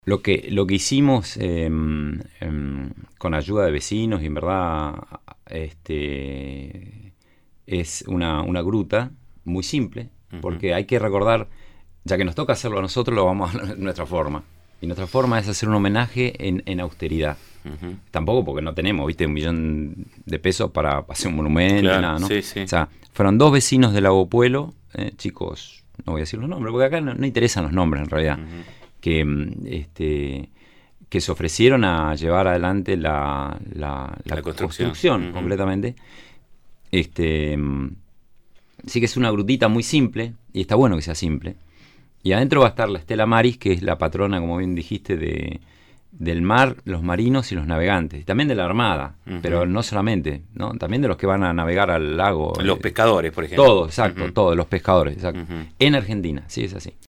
Lo que hicimos con ayuda de vecinos, y en verdad es una gruta muy simple, porque hay que recordar, ya que nos toca hacerlo a nosotros, lo vamos a nuestra forma. Y nuestra forma es hacer un homenaje en austeridad. Tampoco porque no tenemos, ¿viste? $1.000.000 para hacer un monumento, Claro, nada, ¿no? sí, sí. O sea, fueron 2 vecinos de Lago Puelo, chicos, no voy a decir los nombres, porque acá no interesan los nombres en realidad, que se ofrecieron a llevar adelante la construcción completamente. Sí que es una grutita muy simple, y está bueno que sea simple. Y adentro va a estar la Stella Maris, que es la patrona, como bien dijiste, del mar, los marinos y los navegantes. Y también de la Armada, pero no solamente, ¿no? También de los que van a navegar al lago. Los pescadores, por ejemplo. Todo, exacto, todos los pescadores, exacto. En Argentina, sí, es así.